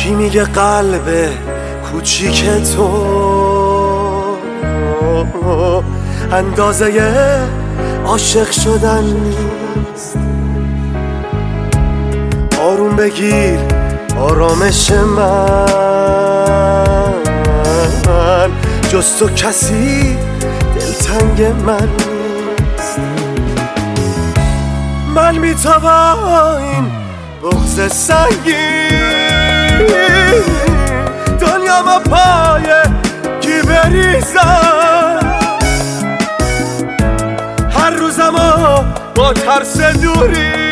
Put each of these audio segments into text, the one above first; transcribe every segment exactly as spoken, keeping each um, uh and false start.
کی میگه قلب کوچیک تو اندازه عاشق شدن نیست؟ آروم بگیر آرامش من، جز تو کسی دلتنگ من نیست. من بی تو با این بغض سنگین دنیا ما پای کی بریزم، هر روزمو با ترس دوری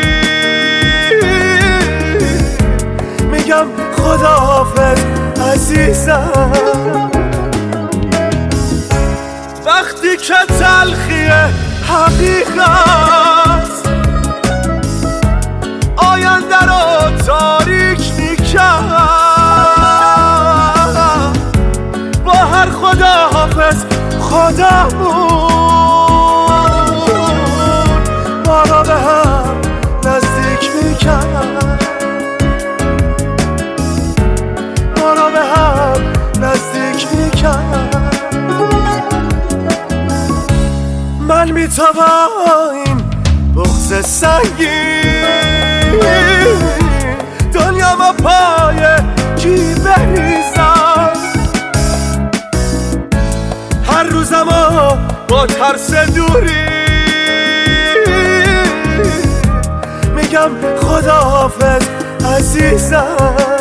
میگم خداحافظ عزیزم. وقتی که تلخی حقیقت آینده رو تاریک میکرد، با هر خداحافظ خودمون ما را به هم نزدیک میکرد، ما را به هم نزدیک میکرد. من بی تو با این بغض سنگین دنیا ما پای کی بریزم، هر روزمو با ترس دوری میگم خداحافظ عزیزم.